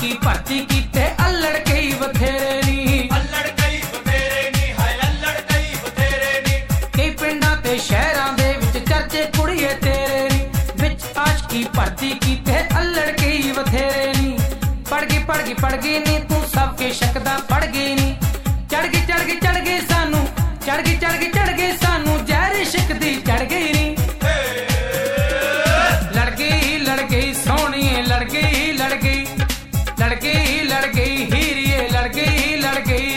ਕੀ ਭਰਤੀ ਕੀਤੇ ਅੱਲੜ ਕਈ ਬਥੇਰੇ ਨੀ, ਅੱਲੜ ਕਈ ਬਥੇਰੇ ਨੀ, ਹਾਏ ਅੱਲੜ ਕਈ ਬਥੇਰੇ ਨੀ। ਕਈ ਪਿੰਡਾਂ ਤੇ ਸ਼ਹਿਰਾਂ ਦੇ ਵਿੱਚ ਚਰਚੇ ਕੁੜੀਏ ਤੇਰੇ ਨੀ, ਵਿੱਚ ਆਸ਼ਕੀ ਭਰਤੀ ਕੀਤੇ ਅੱਲੜ ਕਈ ਬਥੇਰੇ ਨੀ। ਪੜ ਗਈ ਨੀ ਤੂੰ ਸਭ ਕੇ ਸ਼ੱਕ ਦਾ ਪੜ ਗਈ ਨੀ, ਚੜ ਗਈ ਸਾਨੂੰ, ਚੜ ਗਈ ਸਾਨੂੰ ਜ਼ਹਿਰ ਇਸ਼ਕ ਦੀ ਚੜ ਗਈ ਨੀ। ਲੜ ਗਈ ਸੋਹਣੀਏ ਲੜ ਗਈ ਹੀਰੀਏ ਲੜ ਗਈ।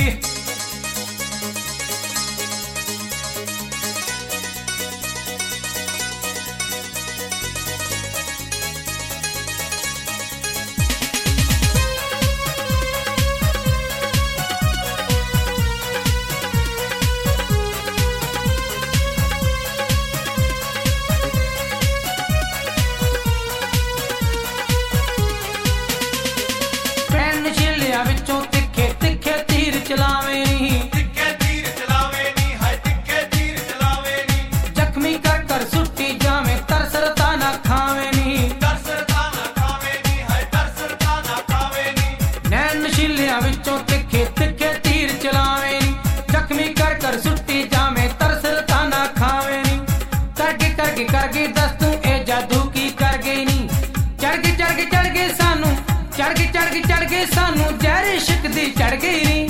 ਵਿੱਚੋਂ ਤਿੱਖੇ ਤੀਰ ਚਲਾਵੇਂ ਨੀ, ਤਿੱਖੇ ਤੀਰ ਚਲਾਵੇਂ ਨੀ, ਹਾਏ ਤਿੱਖੇ ਤੀਰ ਚਲਾਵੇਂ ਨੀ। ਜ਼ਖਮੀ ਕਰ ਸੁੱਟੀ ਜਾਵੇਂ ਤਰਸਰਤਾ ਨਾ ਖਾਵੇਂ ਨੀ, ਤਰਸਰਤਾ ਨਾ ਖਾਵੇਂ ਨੀ, ਹਾਏ ਤਰਸਰਤਾ ਨਾ ਖਾਵੇਂ ਨੀ। ਨੈਣ ਨਸ਼ੀਲਿਆਂ ਵਿੱਚੋਂ ਤਿੱਖੇ ਤੀਰ ਚਲਾਵੇਂ ਨੀ, ਜ਼ਖਮੀ ਕਰ ਸੁੱਟੀ ਜਾਵੇਂ ਤਰਸਰਤਾ ਨਾ ਖਾਵੇਂ ਨੀ। ਕਰ ਗਈ ਦੱਸ ਤੂੰ ਇਹ ਜਾਦੂ ਕੀ ਕਰ ਗਈ ਨੀ, ਚੜ ਗਈ ਸਾਨੂੰ, ਚੜ ਗਈ ਸਾਨੂੰ ਜ਼ਹਿਰ ਇਸ਼ਕ ਦੀ ਚੜ ਗਈ ਨੀ।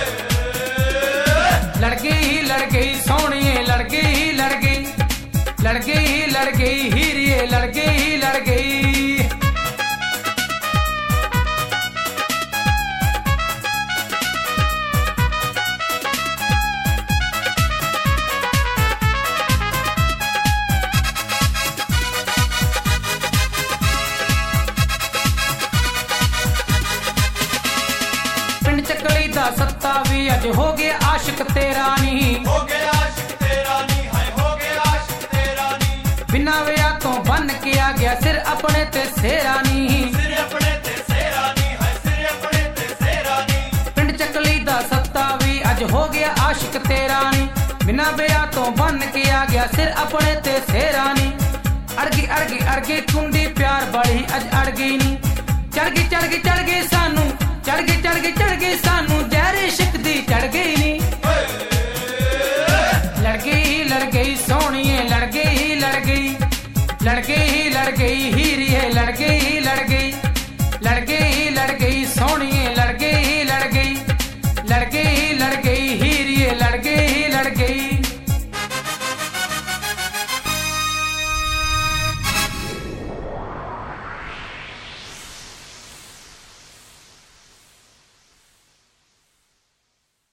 ਲੜ ਗਈ ਸੋਹਣੀਏ ਲੜ ਗਈ ਹੀਰੀਏ ਲੜ ਗਈ। ਚੱਕਲੀ ਦਾ ਸੱਤਾ ਵੀ ਅੱਜ ਹੋ ਗਿਆ ਆਸ਼ਿਕ ਤੇਰਾ ਨੀ, ਹੋ ਗਿਆ ਆਸ਼ਿਕ ਤੇਰਾ ਨੀ, ਹਾਏ ਹੋ ਗਿਆ ਆਸ਼ਿਕ ਤੇਰਾ ਨੀ। ਬਿਨਾਂ ਵਿਆਹ ਤੋਂ ਬੰਨ ਕੇ ਆ ਗਿਆ ਸਿਰ ਆਪਣੇ ਤੇ ਸੇਰਾ ਨੀ, ਸਿਰ ਆਪਣੇ ਤੇ ਸੇਰਾ ਨੀ, ਹਾਏ ਸਿਰ ਆਪਣੇ ਤੇ ਸੇਰਾ ਨੀ। ਪਿੰਡ ਚੱਕਲੀ ਦਾ ਸੱਤਾ ਵੀ ਅੱਜ ਹੋ ਗਿਆ ਆਸ਼ਿਕ ਤੇਰਾ ਨੀ, ਬਿਨਾਂ ਵਿਆਹ ਤੋਂ ਬੰਨ ਕੇ ਆ ਗਿਆ ਸਿਰ ਆਪਣੇ ਤੇ ਸੇਰਾ ਨੀ। ਅੜ ਗਈ ਕੁੰਡੀ ਪਿਆਰ ਵਾਲੀ ਅੱਜ ਅੜ ਗਈ ਨੀ, ਚੜ ਗਈ